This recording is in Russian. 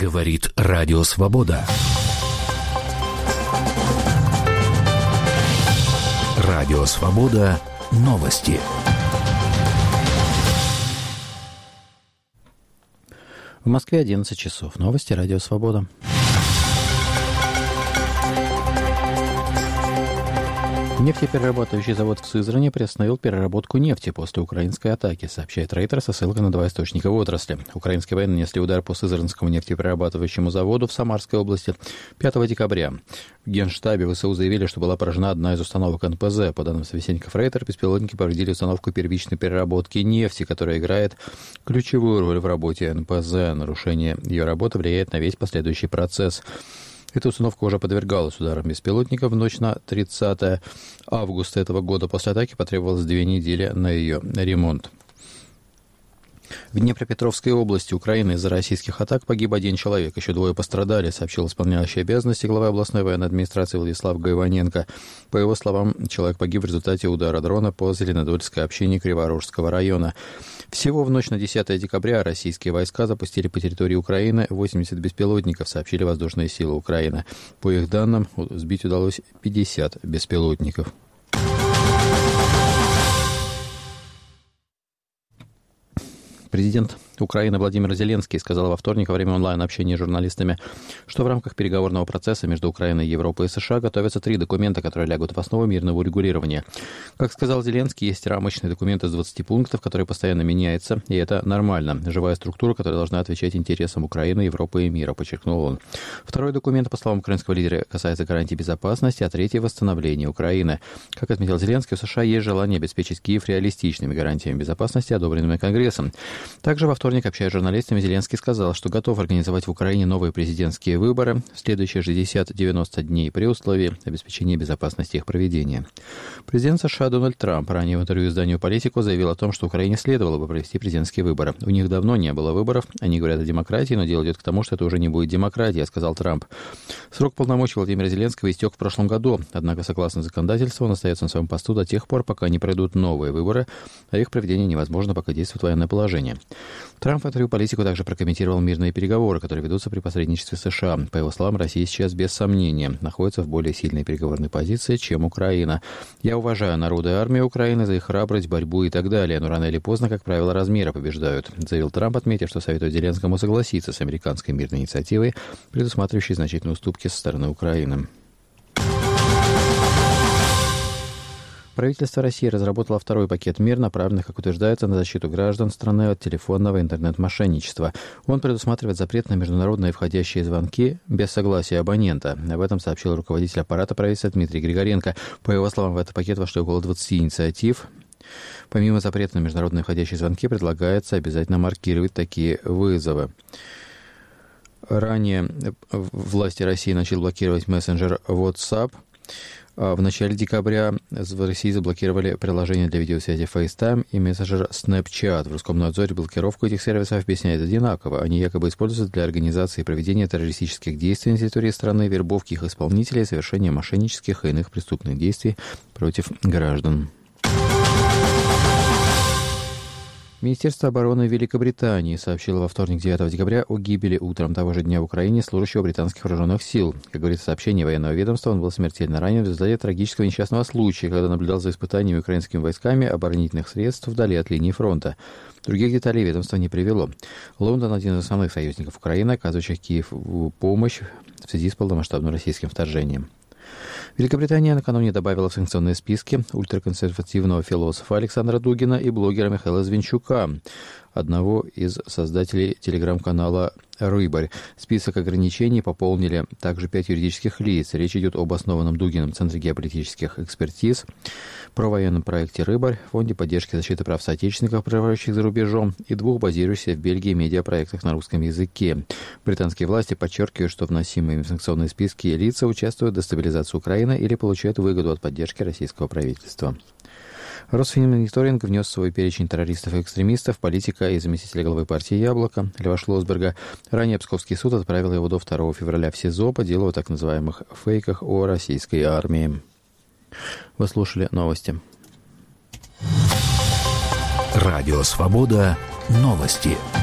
Говорит Радио Свобода. Радио Свобода. Новости. В Москве 11 часов. Новости Радио Свобода. Нефтеперерабатывающий завод в Сызрани приостановил переработку нефти после украинской атаки, сообщает Рейтер со ссылкой на два источника в отрасли. Украинские военные нанесли удар по Сызранскому нефтеперерабатывающему заводу в Самарской области 5 декабря. В Генштабе ВСУ заявили, что была поражена одна из установок НПЗ. По данным собеседников Рейтер, беспилотники повредили установку первичной переработки нефти, которая играет ключевую роль в работе НПЗ. Нарушение ее работы влияет на весь последующий процесс. Эта установка уже подвергалась ударам беспилотников в ночь на 30 августа этого года. После атаки потребовалось 2 недели на ее ремонт. В Днепропетровской области Украины из-за российских атак погиб 1 человек, еще 2 пострадали, сообщил исполняющий обязанности главы областной военной администрации Владислав Гайваненко. По его словам, человек погиб в результате удара дрона по Зеленодольской общине Криворожского района. Всего в ночь на 10 декабря российские войска запустили по территории Украины 80 беспилотников, сообщили воздушные силы Украины. По их данным, сбить удалось 50 беспилотников. Президент Украины Владимир Зеленский сказал во вторник во время онлайн-общения с журналистами, что в рамках переговорного процесса между Украиной, Европой и США готовятся 3 документа, которые лягут в основу мирного урегулирования. Как сказал Зеленский, есть рамочный документ из 20 пунктов, который постоянно меняется, и это нормально. Живая структура, которая должна отвечать интересам Украины, Европы и мира, подчеркнул он. Второй документ, по словам украинского лидера, касается гарантий безопасности, а третий – восстановления Украины. Как отметил Зеленский, у США есть желание обеспечить Киев реалистичными гарантиями безопасности, одобренными Конгрессом. Также во вторник, общаясь с журналистами, Зеленский сказал, что готов организовать в Украине новые президентские выборы в следующие 60-90 дней при условии обеспечения безопасности их проведения. Президент США Дональд Трамп ранее в интервью изданию «Политику» заявил о том, что Украине следовало бы провести президентские выборы. У них давно не было выборов, они говорят о демократии, но дело идет к тому, что это уже не будет демократия, сказал Трамп. Срок полномочий Владимира Зеленского истек в прошлом году, однако, согласно законодательству, он остается на своем посту до тех пор, пока не пройдут новые выборы, а их проведение невозможно, пока действует военное положение. Трамп в интервью «Политику» также прокомментировал мирные переговоры, которые ведутся при посредничестве США. По его словам, Россия сейчас без сомнения находится в более сильной переговорной позиции, чем Украина. «Я уважаю народы и армию Украины за их храбрость, борьбу и так далее, но рано или поздно, как правило, размеры побеждают», заявил Трамп, отметив, что советует Зеленскому согласиться с американской мирной инициативой, предусматривающей значительные уступки со стороны Украины. Правительство России разработало второй пакет мер, направленных, как утверждается, на защиту граждан страны от телефонного и интернет-мошенничества. Он предусматривает запрет на международные входящие звонки без согласия абонента. Об этом сообщил руководитель аппарата правительства Дмитрий Григоренко. По его словам, в этот пакет вошли около 20 инициатив. Помимо запрета на международные входящие звонки, предлагается обязательно маркировать такие вызовы. Ранее власти России начали блокировать мессенджер WhatsApp. В начале декабря в России заблокировали приложение для видеосвязи FaceTime и мессенджер Snapchat. В Роскомнадзоре блокировку этих сервисов объясняют одинаково. Они якобы используются для организации и проведения террористических действий на территории страны, вербовки их исполнителей, совершения мошеннических и иных преступных действий против граждан. Министерство обороны Великобритании сообщило во вторник, 9 декабря, о гибели утром того же дня в Украине служащего британских вооруженных сил. Как говорится в сообщении военного ведомства, он был смертельно ранен в результате трагического несчастного случая, когда наблюдал за испытаниями украинскими войсками оборонительных средств вдали от линии фронта. Других деталей ведомство не привело. Лондон – один из основных союзников Украины, оказывающих Киеву помощь в связи с полномасштабным российским вторжением. Великобритания накануне добавила в санкционные списки ультраконсервативного философа Александра Дугина и блогера Михаила Звинчука, одного из создателей телеграм-канала «Рыбарь». Список ограничений пополнили также 5 юридических лиц. Речь идет об основанном Дугином Центре геополитических экспертиз, провоенном проекте «Рыбарь», Фонде поддержки защиты прав соотечественников, проживающих за рубежом, и 2 базирующихся в Бельгии медиапроектах на русском языке. Британские власти подчеркивают, что вносимые в санкционные списки лица участвуют в дестабилизации Украины или получают выгоду от поддержки российского правительства. Росфинмониторинг внес в свой перечень террористов и экстремистов политика и заместителя главы партии «Яблоко» Льва Шлосберга. Ранее Псковский суд отправил его до 2 февраля в СИЗО по делу о так называемых фейках о российской армии. Вы слушали новости. Радио «Свобода». Новости.